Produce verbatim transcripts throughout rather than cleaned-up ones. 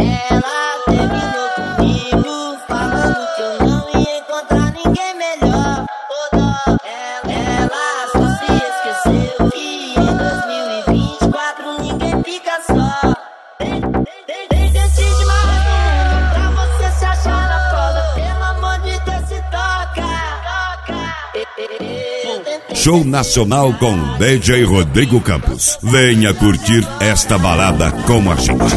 Ela terminou comigo, falando que eu não ia encontrar ninguém melhor. Ô dó, ela só se esqueceu que em dois mil e vinte e quatro ninguém fica só. Tem gente demais no mundo pra você se achar na foda. Pelo amor de Deus, se toca. Show nacional com D J Rodrigo Campos. Venha curtir esta balada com a gente.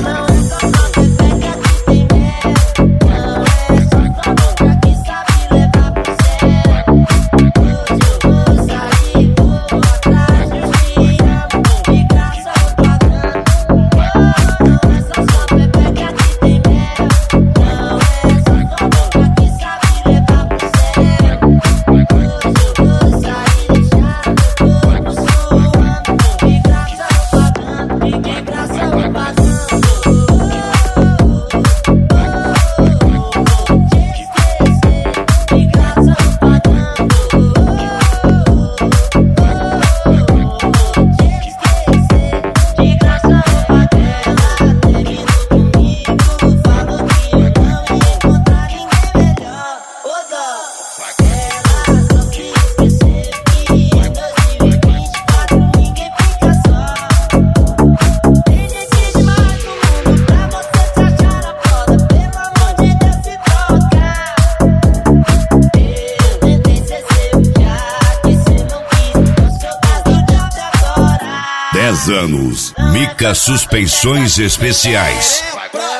dez anos. Mica Suspensões Especiais.